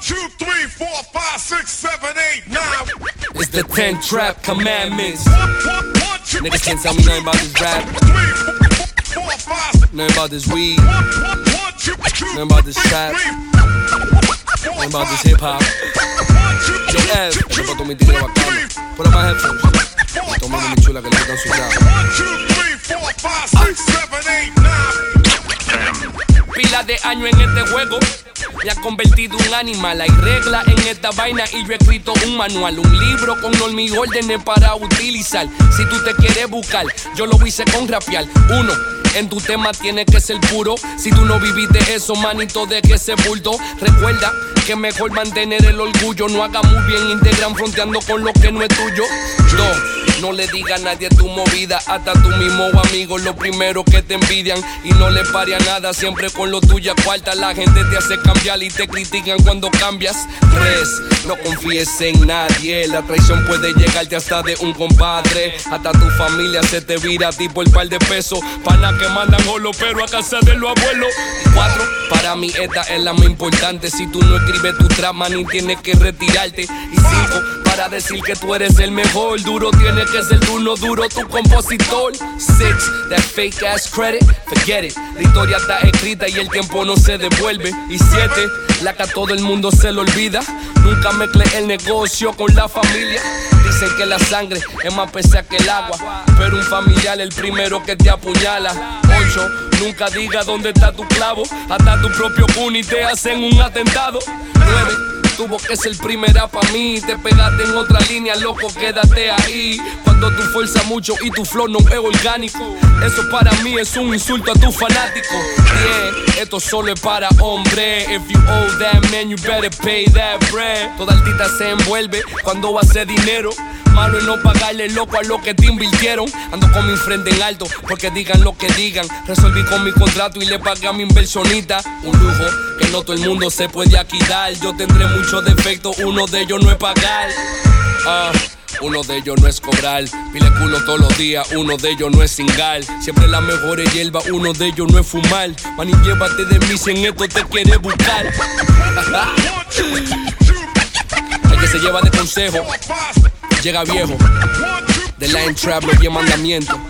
2, 3, 4, 5, 6, 7, 8, 9. It's the 10 trap commandments. Niggas can't tell me nothing about this rap, nothing about this weed, nothing about this trap, nothing about this hip hop. Yo, Ev, yo para todos mis tigres bacanos. Put up my headphones. Tomando mi chula que le quitan su rap. 1, 2, 3, 4, 5, 6, 7, 8, 9. Pila de años en este juego me ha convertido un animal. Hay reglas en esta vaina y yo he escrito un manual, un libro con normas y órdenes para utilizar. Si tú te quieres buscar, yo lo hice con rapear. Uno, en tu tema tiene que ser puro. Si tú no viviste eso, manito, de que se bulto. Recuerda que mejor mantener el orgullo. No haga muy bien integran fronteando con lo que no es tuyo. Dos, no le diga a nadie tu movida, hasta tu mismo amigo, lo primero que te envidian. Y no le pare a nada, siempre con lo tuya cuarta. La gente te hace cambiar y te critican cuando cambias. Tres, no confíes en nadie, la traición puede llegarte hasta de un compadre. Hasta tu familia se te vira a ti por par de pesos. Pana que mandan holo pero a casa de los abuelos. Y cuatro, para mí esta es la más importante. Si tú no escribes tu trama ni tienes que retirarte. Y cinco, para decir que tú eres el mejor, duro tiene que ser tú, no duro tu compositor. Six, that fake ass credit, forget it. La historia está escrita y el tiempo no se devuelve. Y siete, la que a todo el mundo se le olvida. Nunca mezclé el negocio con la familia. Dicen que la sangre es más pesada que el agua, pero un familiar es el primero que te apuñala. 8, nunca diga dónde está tu clavo. Hasta tu propio cuni te hacen un atentado. 9, tuvo que ser primera pa' mí. Te pegaste en otra línea, loco, quédate ahí. Cuando tú fuerzas mucho y tu flow no es orgánico, eso para mí es un insulto a tu fanático. 10, esto solo es para hombres. If you owe that man, you better pay that bread. Toda artista se envuelve cuando va a hacer dinero. Malo es no pagarle loco a lo que te invirtieron. Ando con mi frente en alto porque digan lo que digan. Resolví con mi contrato y le pagué a mi inversionista. Un lujo que no todo el mundo se puede quitar. Yo tendré muchos defectos, uno de ellos no es pagar. Uno de ellos no es cobrar, pile culo todos los días, uno de ellos no es cingar. Siempre las mejores hierbas, uno de ellos no es fumar. Man, y llévate de mí si en esto te quieres buscar. El que se lleva de consejo llega viejo. De Line Trap, los 10 mandamientos.